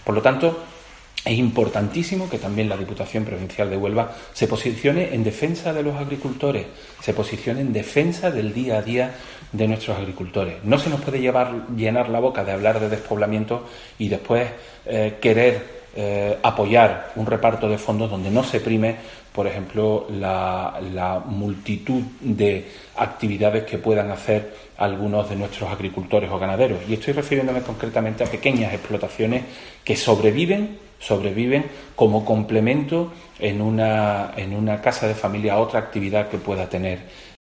Por lo tanto, es importantísimo que también la Diputación Provincial de Huelva se posicione en defensa de los agricultores, se posicione en defensa del día a día de nuestros agricultores. No se nos puede llenar la boca de hablar de despoblamiento y después querer apoyar un reparto de fondos donde no se prime, por ejemplo, la multitud de actividades que puedan hacer algunos de nuestros agricultores o ganaderos. Y estoy refiriéndome concretamente a pequeñas explotaciones que sobreviven como complemento en una casa de familia a otra actividad que pueda tener